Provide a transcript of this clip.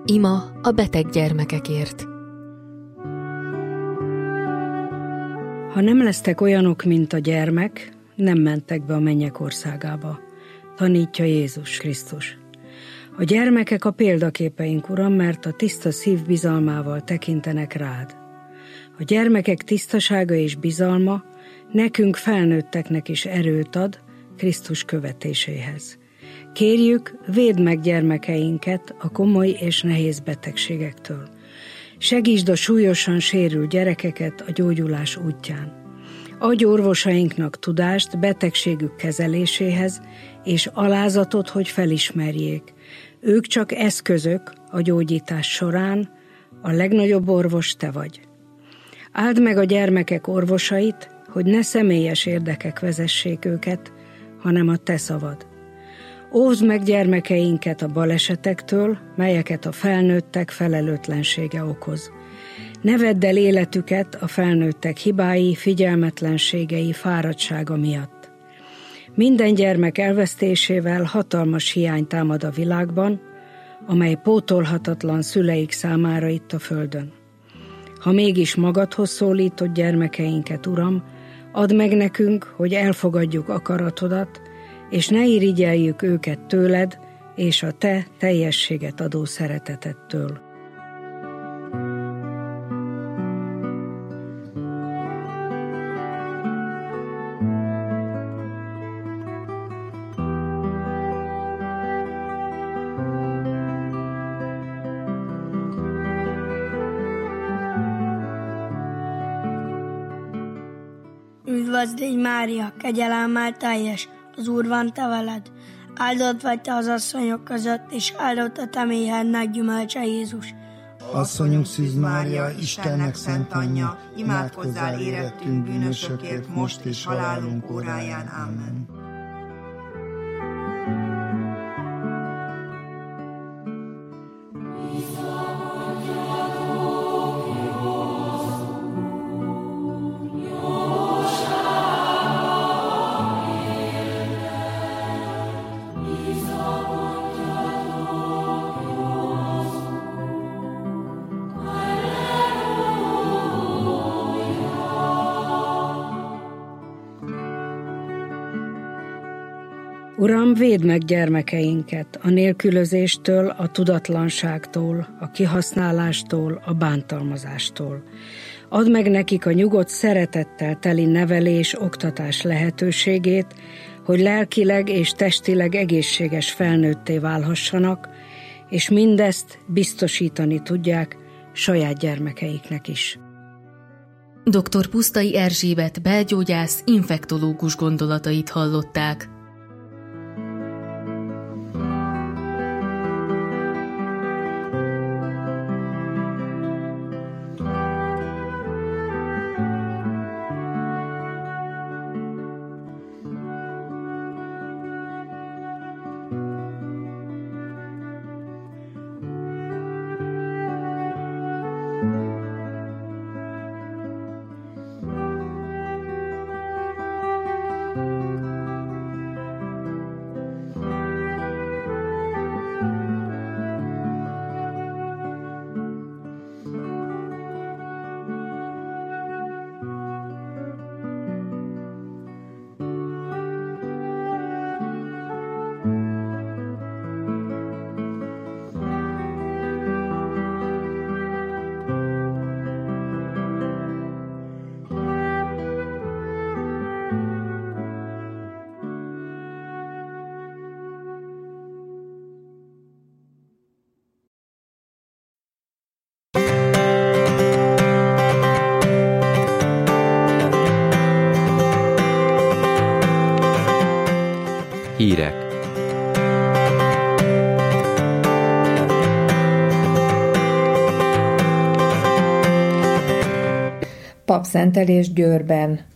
Ima a beteg gyermekekért. Ha nem lesztek olyanok, mint a gyermek, nem mentek be a mennyek országába, tanítja Jézus Krisztus. A gyermekek a példaképeink, Uram, mert a tiszta szív bizalmával tekintenek rád. A gyermekek tisztasága és bizalma nekünk felnőtteknek is erőt ad Krisztus követéséhez. Kérjük, védd meg gyermekeinket a komoly és nehéz betegségektől. Segítsd a súlyosan sérült gyerekeket a gyógyulás útján. Adj orvosainknak tudást betegségük kezeléséhez, és alázatot, hogy felismerjék. Ők csak eszközök a gyógyítás során, a legnagyobb orvos te vagy. Áld meg a gyermekek orvosait, hogy ne személyes érdekek vezessék őket, hanem a te szavad. Óvd meg gyermekeinket a balesetektől, melyeket a felnőttek felelőtlensége okoz. Ne vedd el életüket a felnőttek hibái, figyelmetlenségei, fáradtsága miatt. Minden gyermek elvesztésével hatalmas hiány támad a világban, amely pótolhatatlan szüleik számára itt a földön. Ha mégis magadhoz szólítod gyermekeinket, Uram, add meg nekünk, hogy elfogadjuk akaratodat, és ne irigyeljük őket tőled és a te teljességet adó szeretetettől. Üdvözl légy, Mária, kegyelemmel teljes, az Úr van te veled. Áldott vagy te az asszonyok között, és áldott a te méhednek gyümölcse, Jézus. Asszonyunk Szűz Mária, Istennek szent anyja, imádkozzál érettünk bűnösökért, most és halálunk óráján. Amen. Uram, védd meg gyermekeinket a nélkülözéstől, a tudatlanságtól, a kihasználástól, a bántalmazástól. Add meg nekik a nyugodt szeretettel teli nevelés, oktatás lehetőségét, hogy lelkileg és testileg egészséges felnőtté válhassanak, és mindezt biztosítani tudják saját gyermekeiknek is. Dr. Pusztai Erzsébet belgyógyász, infektológus gondolatait hallották. Hírek. Papszentelés Győrben.